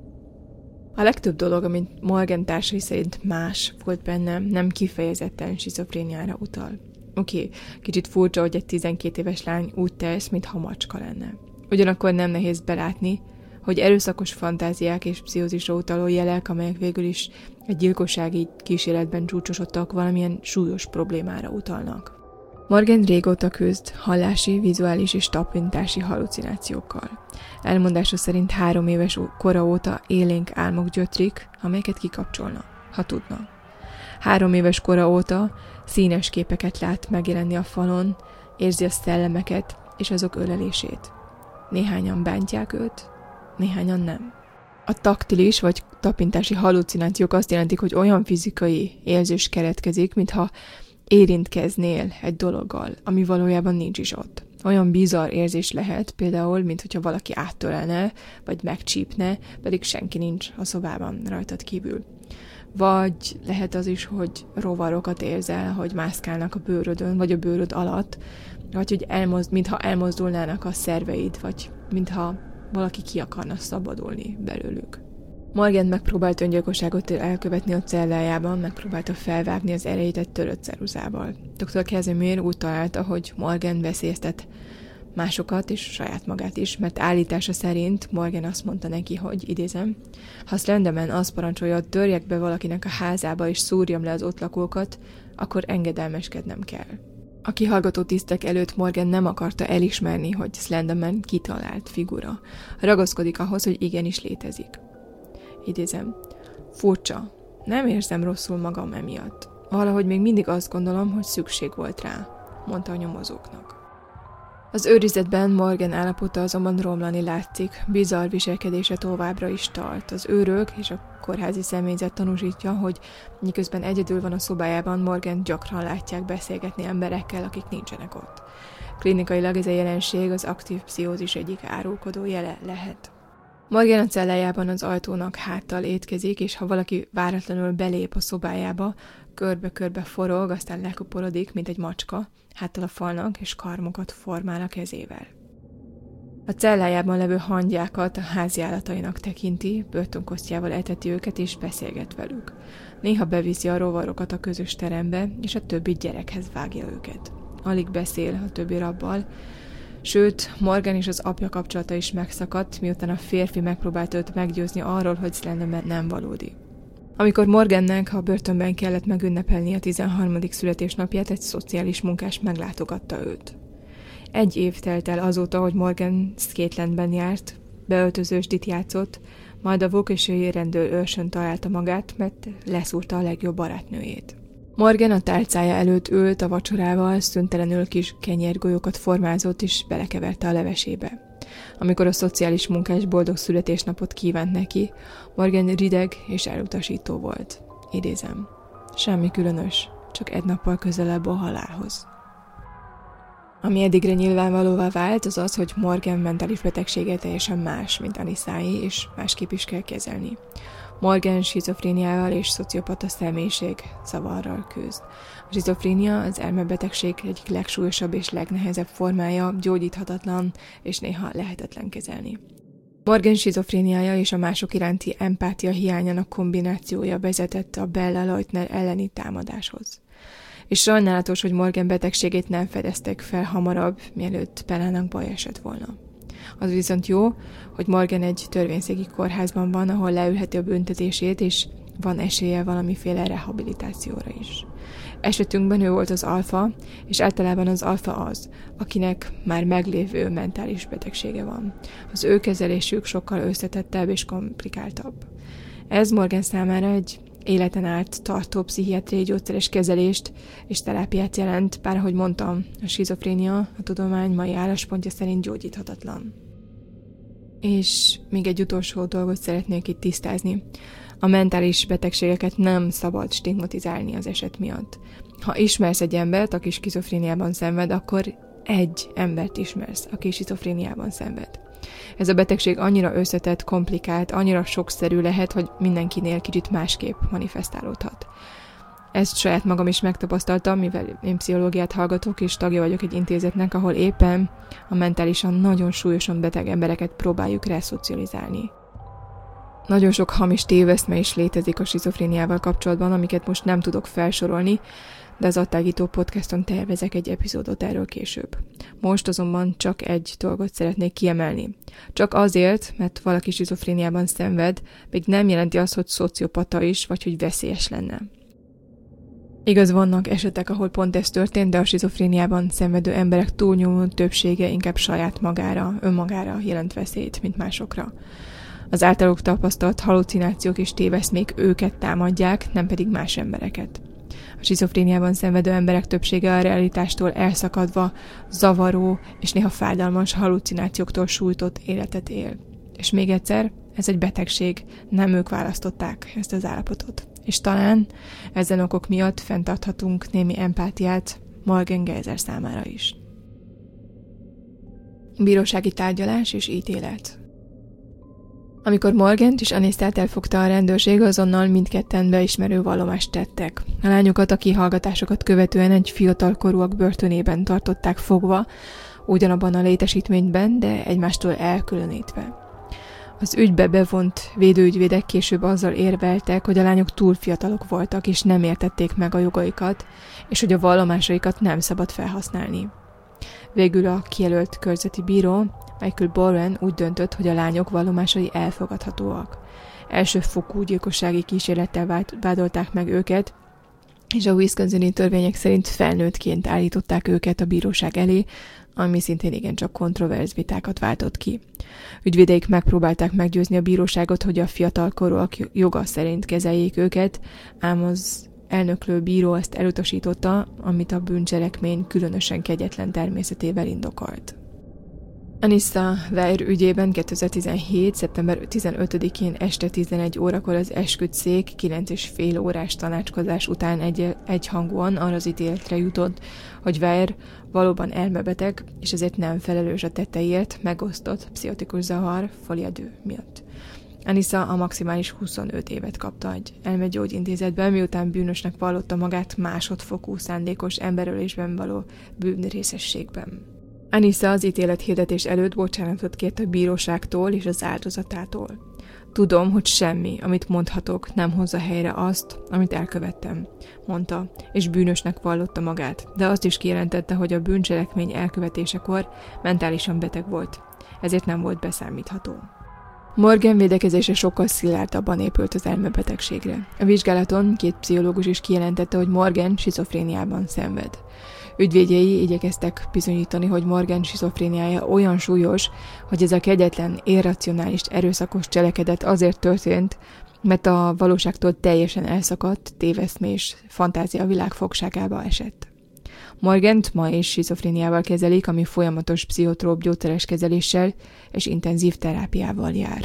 A legtöbb dolog, amit Morgan társai szerint más volt bennem, nem kifejezetten skizofréniára utal. Oké, okay, kicsit furcsa, hogy egy tizenkét éves lány úgy tesz, mintha macska lenne. Ugyanakkor nem nehéz belátni, hogy erőszakos fantáziák és pszichózisra utaló jelek, amelyek végül is egy gyilkossági kísérletben csúcsosodtak, valamilyen súlyos problémára utalnak. Morgan régóta küzd hallási, vizuális és tapintási hallucinációkkal. Elmondása szerint három éves kora óta élénk álmok gyötrik, amelyeket kikapcsolna, ha tudna. Három éves kora óta színes képeket lát megjelenni a falon, érzi a szellemeket és azok ölelését. Néhányan bántják őt, néhányan nem. A taktilis vagy tapintási hallucinációk azt jelentik, hogy olyan fizikai érzés keletkezik, mintha érintkeznél egy dologgal, ami valójában nincs is ott. Olyan bizarr érzés lehet, például, mint hogyha valaki áttörelne, vagy megcsípne, pedig senki nincs a szobában rajtad kívül. Vagy lehet az is, hogy rovarokat érzel, hogy mászkálnak a bőrödön, vagy a bőröd alatt, vagy hogy elmozd, mintha elmozdulnának a szerveid, vagy mintha valaki ki akarna szabadulni belőlük. Morgan megpróbált öngyilkosságot elkövetni a cellájában, megpróbálta felvágni az erejét egy törött ceruzával. doktor Casimir úgy találta, hogy Morgan veszélyeztet másokat és saját magát is, mert állítása szerint Morgan azt mondta neki, hogy idézem, ha Slenderman azt parancsolja, hogy törjek be valakinek a házába és szúrjam le az ott lakókat, akkor engedelmeskednem kell. A kihallgató tisztek előtt Morgan nem akarta elismerni, hogy Slenderman kitalált figura. Ragaszkodik ahhoz, hogy igenis létezik. Idézem, furcsa, nem érzem rosszul magam emiatt. Valahogy még mindig azt gondolom, hogy szükség volt rá, mondta a nyomozóknak. Az őrizetben Morgan állapota azonban romlani látszik, bizarr viselkedése továbbra is tart. Az őrök és a kórházi személyzet tanúsítja, hogy miközben egyedül van a szobájában, Morgan gyakran látják beszélgetni emberekkel, akik nincsenek ott. Klinikailag ez a jelenség az aktív pszichózis egyik árulkodó jele lehet. Morgan a cellájában az ajtónak háttal étkezik, és ha valaki váratlanul belép a szobájába, körbe-körbe forog, aztán lekuporodik, mint egy macska, háttal a falnak, és karmokat formál a kezével. A cellájában levő hangyákat a háziállatainak tekinti, börtönkosztjával eteti őket és beszélget velük. Néha beviszi a rovarokat a közös terembe, és a többi gyerekhez vágja őket. Alig beszél a többi rabbal, sőt, Morgan és az apja kapcsolata is megszakadt, miután a férfi megpróbált őt meggyőzni arról, hogy Slenderman nem valódi. Amikor Morgannek a börtönben kellett megünnepelni a tizenharmadik születésnapját, egy szociális munkás meglátogatta őt. Egy év telt el azóta, hogy Morgan Skatelandben járt, beöltözősdit játszott, majd a vókésői rendőr őrsön találta magát, mert leszúrta a legjobb barátnőjét. Morgan a tálcája előtt ült a vacsorával, szüntelenül kis kenyérgolyókat formázott és belekeverte a levesébe. Amikor a szociális munkás boldog születésnapot kívánt neki, Morgan rideg és elutasító volt. Idézem, semmi különös, csak egy nappal közelebb a halálhoz. Ami eddigre nyilvánvalóvá vált, az az, hogy Morgan mentális betegsége teljesen más, mint Anisái, és másképp is kell kezelni. Morgan skizofréniával és szociopata személyiség zavarral küzd. A skizofrénia az elmebetegség egyik legsúlyosabb és legnehezebb formája, gyógyíthatatlan és néha lehetetlen kezelni. Morgan skizofréniája és a mások iránti empátia hiányának kombinációja vezetett a Bella Leutner elleni támadáshoz. És sajnálatos, hogy Morgan betegségét nem fedezték fel hamarabb, mielőtt Bellának baj esett volna. Az viszont jó, hogy Morgan egy törvényszéki kórházban van, ahol leülheti a büntetését, és van esélye valamiféle rehabilitációra is. Esetünkben ő volt az alfa, és általában az alfa az, akinek már meglévő mentális betegsége van. Az ő kezelésük sokkal összetettebb és komplikáltabb. Ez Morgan számára egy életen át tartó pszichiátriai gyógyszeres kezelést és terápiát jelent, bár ahogy mondtam, a skizofrénia a tudomány mai álláspontja szerint gyógyíthatatlan. És még egy utolsó dolgot szeretnék itt tisztázni. A mentális betegségeket nem szabad stigmatizálni az eset miatt. Ha ismersz egy embert, aki skizofréniában szenved, akkor egy embert ismersz, aki skizofréniában szenved. Ez a betegség annyira összetett, komplikált, annyira sokszerű lehet, hogy mindenkinél kicsit másképp manifestálódhat. Ezt saját magam is megtapasztaltam, mivel én pszichológiát hallgatok, és tagja vagyok egy intézetnek, ahol éppen a mentálisan nagyon súlyosan beteg embereket próbáljuk reszocializálni. Nagyon sok hamis téveszme is létezik a skizofréniával kapcsolatban, amiket most nem tudok felsorolni, de az Attágító podcaston tervezek egy epizódot erről később. Most azonban csak egy dolgot szeretnék kiemelni. Csak azért, mert valaki skizofréniában szenved, még nem jelenti azt, hogy szociopata is, vagy hogy veszélyes lenne. Igaz, vannak esetek, ahol pont ez történt, de a skizofréniában szenvedő emberek túlnyomó többsége inkább saját magára, önmagára jelent veszélyt, mint másokra. Az általuk tapasztalt hallucinációk és téveszmék őket támadják, nem pedig más embereket. A skizofréniában szenvedő emberek többsége a realitástól elszakadva, zavaró és néha fájdalmas hallucinációktól sújtott életet él. És még egyszer, ez egy betegség, nem ők választották ezt az állapotot. És talán ezen okok miatt fenntarthatunk némi empátiát Morgan Geyser számára is. Bírósági tárgyalás és ítélet. Amikor Morgant és Anissát elfogta a rendőrség, azonnal mindketten beismerő vallomást tettek. A lányokat a kihallgatásokat követően egy fiatalkorúak börtönében tartották fogva, ugyanabban a létesítményben, de egymástól elkülönítve. Az ügybe bevont védőügyvédek később azzal érveltek, hogy a lányok túl fiatalok voltak, és nem értették meg a jogaikat, és hogy a vallomásaikat nem szabad felhasználni. Végül a kijelölt körzeti bíró, Michael Boren úgy döntött, hogy a lányok vallomásai elfogadhatóak. Elsőfokú gyilkossági kísérlettel vádolták meg őket, és a Wisconsini törvények szerint felnőttként állították őket a bíróság elé, ami szintén igencsak kontroverz vitákat váltott ki. Ügyvédeik megpróbálták meggyőzni a bíróságot, hogy a fiatalkorúak joga szerint kezeljék őket, ám az elnöklő bíró ezt elutasította, amit a bűncselekmény különösen kegyetlen természetével indokolt. Anissa Weill ügyében kétezer-tizenhét. szeptember tizenötödikén este tizenegy órakor az esküdtszék kilenc és fél órás tanácskozás után egy, egyhangúan arra az ítéletre jutott, hogy Weill valóban elmebeteg, és ezért nem felelős a tetteiért, megosztott pszichotikus zavar folie deux miatt. Anissa a maximális huszonöt évet kapta egy elmegyógyintézetben, miután bűnösnek vallotta magát másodfokú szándékos emberölésben való bűnrészességben. Anissa az ítélethirdetés előtt bocsánatot kért a bíróságtól és az áldozatától. Tudom, hogy semmi, amit mondhatok, nem hozza helyre azt, amit elkövettem, mondta, és bűnösnek vallotta magát, de azt is kijelentette, hogy a bűncselekmény elkövetésekor mentálisan beteg volt, ezért nem volt beszámítható. Morgan védekezése sokkal szilárdabban épült az elmebetegségre. A vizsgálaton két pszichológus is kijelentette, hogy Morgan skizofréniában szenved. Ügyvédjei igyekeztek bizonyítani, hogy Morgan skizofréniája olyan súlyos, hogy ez a kegyetlen, irracionális, erőszakos cselekedet azért történt, mert a valóságtól teljesen elszakadt, téveszmés fantázia világ fogságába esett. Morgant ma is skizofréniával kezelik, ami folyamatos pszichotróp gyógyszeres kezeléssel és intenzív terápiával jár.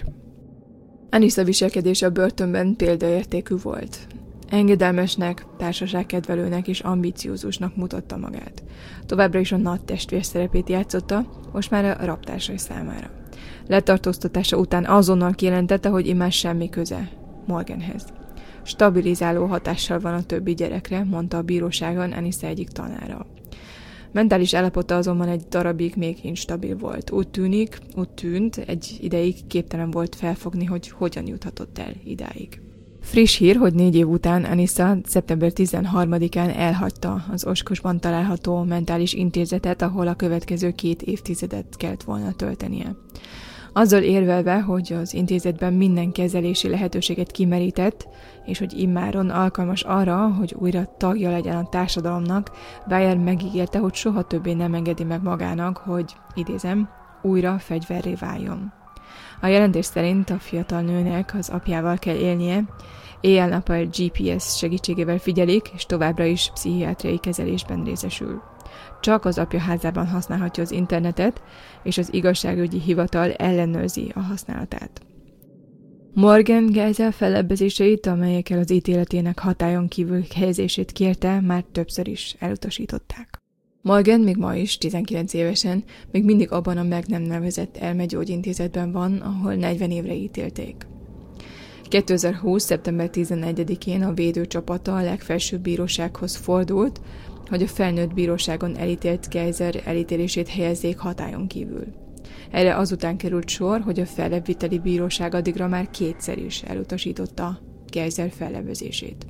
Anissa viselkedése a börtönben példaértékű volt. Engedelmesnek, társaságkedvelőnek és ambiciózusnak mutatta magát. Továbbra is a nagy testvér szerepét játszotta, most már a rabtársai számára. Letartóztatása után azonnal kijelentette, hogy immár semmi köze Morganhez. Stabilizáló hatással van a többi gyerekre, mondta a bíróságon Anissa egyik tanára. Mentális állapota azonban egy darabig még instabil volt. Úgy tűnik, úgy tűnt, egy ideig képtelen volt felfogni, hogy hogyan juthatott el idáig. Friss hír, hogy négy év után Anissa szeptember tizenharmadikán elhagyta az Oskosban található mentális intézetet, ahol a következő két évtizedet kellett volna töltenie. Azzal érvelve, hogy az intézetben minden kezelési lehetőséget kimerített, és hogy immáron alkalmas arra, hogy újra tagja legyen a társadalomnak, Weill megígérte, hogy soha többé nem engedi meg magának, hogy, idézem, újra fegyverré váljon. A jelentés szerint a fiatal nőnek az apjával kell élnie, éjjel-nappal gé pé es segítségével figyelik, és továbbra is pszichiátriai kezelésben részesül. Csak az apja házában használhatja az internetet, és az igazságügyi hivatal ellenőrzi a használatát. Morgan Geyser fellebbezéseit, amelyekkel az ítéletének hatályon kívül helyezését kérte, már többször is elutasították. Morgan még ma is, tizenkilenc évesen, még mindig abban a meg nem nevezett elmegyógyintézetben van, ahol negyven évre ítélték. kétezer-húsz. szeptember tizenegyedikén a védőcsapata a legfelsőbb bírósághoz fordult, hogy a felnőtt bíróságon elítélt Geyser elítélését helyezzék hatályon kívül. Erre azután került sor, hogy a fellebbviteli bíróság addigra már kétszer is elutasította Geyser fellebbezését.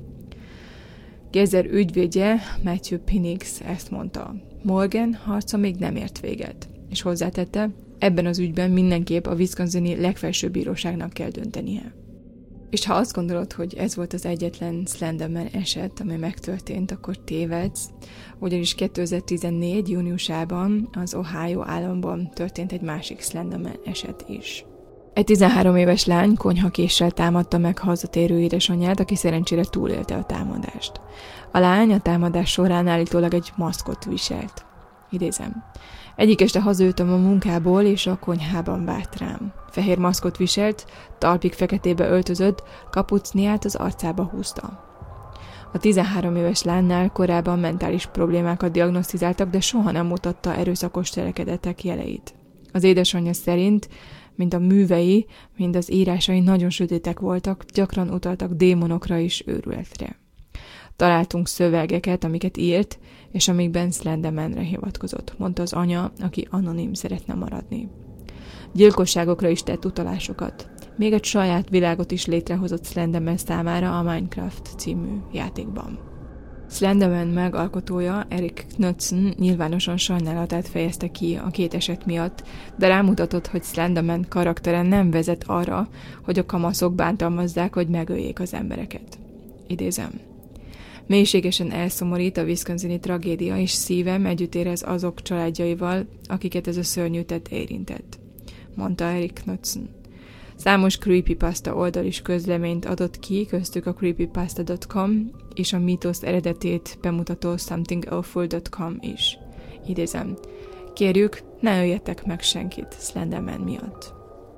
Geyser ügyvédje Matthew Pinnix ezt mondta: Morgan harca még nem ért véget, és hozzátette, ebben az ügyben mindenképp a Wisconsini legfelsőbb bíróságnak kell döntenie. És ha azt gondolod, hogy ez volt az egyetlen Slenderman eset, ami megtörtént, akkor tévedsz, ugyanis kétezer-tizennégy. júniusában az Ohio államban történt egy másik Slenderman eset is. Egy tizenhárom éves lány konyhakéssel támadta meg hazatérő édesanyját, aki szerencsére túlélte a támadást. A lány a támadás során állítólag egy maszkot viselt. Idézem. Egyik este hazajöttem a munkából, és a konyhában várt rám. Fehér maszkot viselt, talpig feketébe öltözött, kapucniát az arcába húzta. A tizenhárom éves lánynál korábban mentális problémákat diagnosztizáltak, de soha nem mutatta erőszakos cselekedetek jeleit. Az édesanyja szerint mind a művei, mind az írásai nagyon sötétek voltak, gyakran utaltak démonokra és őrületre. Találtunk szövegeket, amiket írt, és amikben Slendermanre hivatkozott, mondta az anya, aki anonim szeretne maradni. Gyilkosságokra is tett utalásokat. Még egy saját világot is létrehozott Slenderman számára a Minecraft című játékban. Slenderman megalkotója, Eric Knudsen nyilvánosan sajnálatát fejezte ki a két eset miatt, de rámutatott, hogy Slenderman karaktere nem vezet arra, hogy a kamaszok bántalmazzák vagy megöljék az embereket. Idézem. Mélységesen elszomorít a Wisconsini tragédia, és szívem együtt érez azok családjaival, akiket ez a szörnyű tett érintett, mondta Eric Knudsen. Számos creepypasta oldal is közleményt adott ki, köztük a creepypasta pont com és a mítosz eredetét bemutató something awful dot com is. Idézem. Kérjük, ne öljetek meg senkit Slenderman miatt.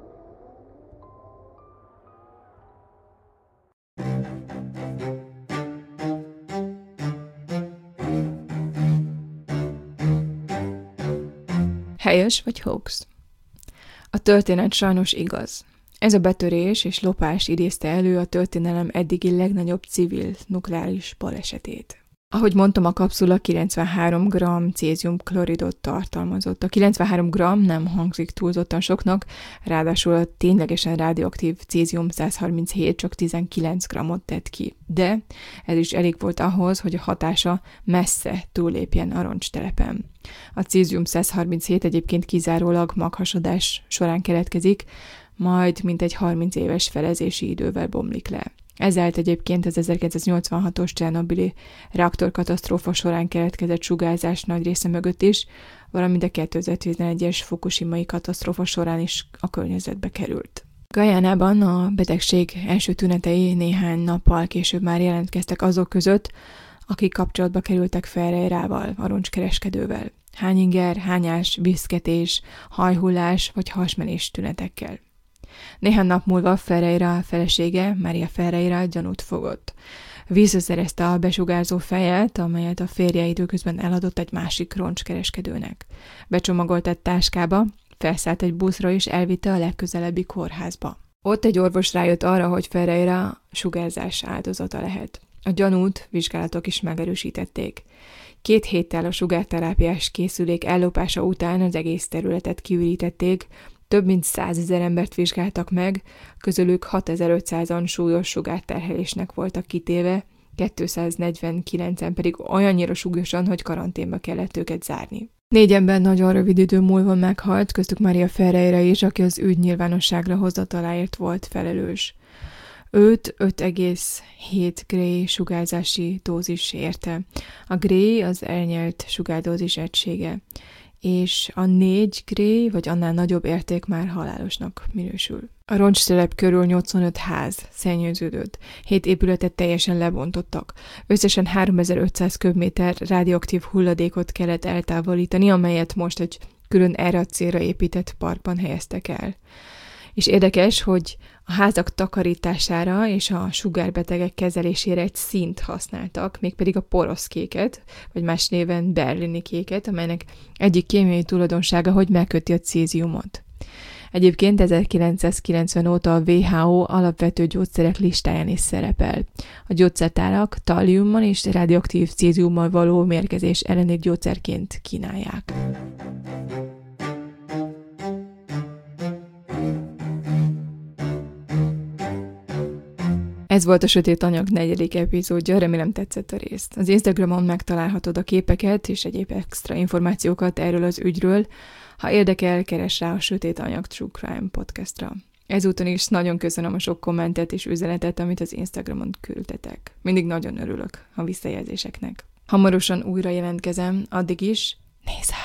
Helyes vagy hoax? A történet sajnos igaz. Ez a betörés és lopás idézte elő a történelem eddigi legnagyobb civil nukleáris balesetét. Ahogy mondtam, a kapszula kilencvenhárom gramm cézium-kloridot tartalmazott. A kilencvenhárom gramm nem hangzik túlzottan soknak, ráadásul a ténylegesen radioaktív cézium száz harminchét csak tizenkilenc grammot tett ki. De ez is elég volt ahhoz, hogy a hatása messze túllépjen a roncstelepen. A cézium száz harminchét egyébként kizárólag maghasadás során keletkezik, majd mintegy harminc éves felezési idővel bomlik le. Ezáltal egyébként az ezerkilencszáznyolcvanhatos Csernobili reaktorkatasztrófa során keletkezett sugárzás nagy része mögött is, valamint a kétezer-tizenegyes fukushimai katasztrófa során is a környezetbe került. Guyánában a betegség első tünetei néhány nappal később már jelentkeztek azok között, akik kapcsolatba kerültek Ferreirával, a roncskereskedővel. Hányinger, hányás, viszketés, hajhullás vagy hasmenés tünetekkel. Néhány nap múlva Ferreira felesége, Maria Ferreira gyanút fogott. Visszaszerezte a besugárzó fejet, amelyet a férje időközben eladott egy másik roncskereskedőnek. Becsomagolt egy táskába, felszállt egy buszra és elvitte a legközelebbi kórházba. Ott egy orvos rájött arra, hogy Ferreira sugárzás áldozata lehet. A gyanút vizsgálatok is megerősítették. Két héttel a sugárterápiás készülék ellopása után az egész területet kiürítették, több mint százezer embert vizsgáltak meg, közülük hatezer-ötszázan súlyos sugárterhelésnek voltak kitéve, kétszáznegyvenkilencen pedig olyannyira súlyosan, hogy karanténba kellett őket zárni. Négy ember nagyon rövid idő múlva meghalt, köztük Maria Ferreira is, aki az ügy nyilvánosságra hozataláért volt felelős. Őt öt egész hét Gray sugárzási dózis érte. A Gray az elnyelt sugárdózis egysége, és a négy Gray vagy annál nagyobb érték már halálosnak minősül. A roncstelep körül nyolcvanöt ház szennyeződött, hét épületet teljesen lebontottak. Összesen háromezer-ötszáz köbméter radioaktív hulladékot kellett eltávolítani, amelyet most egy külön erre a célra épített parkban helyeztek el. És érdekes, hogy a házak takarítására és a sugárbetegek kezelésére egy színt használtak, mégpedig a poroszkéket, vagy más néven berlini kéket, amelynek egyik kémiai tulajdonsága, hogy megköti a céziumot. Egyébként ezerkilencszázkilencven óta a dupla vé há ó alapvető gyógyszerek listáján is szerepel. A gyógyszertárak talliummal és radioaktív céziummal való mérgezés elleni gyógyszerként kínálják. Ez volt a Sötét Anyag negyedik epizódja, remélem tetszett a részt. Az Instagramon megtalálhatod a képeket és egyéb extra információkat erről az ügyről. Ha érdekel, keresd rá a Sötét Anyag True Crime podcastra. Ezúton is nagyon köszönöm a sok kommentet és üzenetet, amit az Instagramon küldtetek. Mindig nagyon örülök a visszajelzéseknek. Hamarosan újra jelentkezem, addig is nézz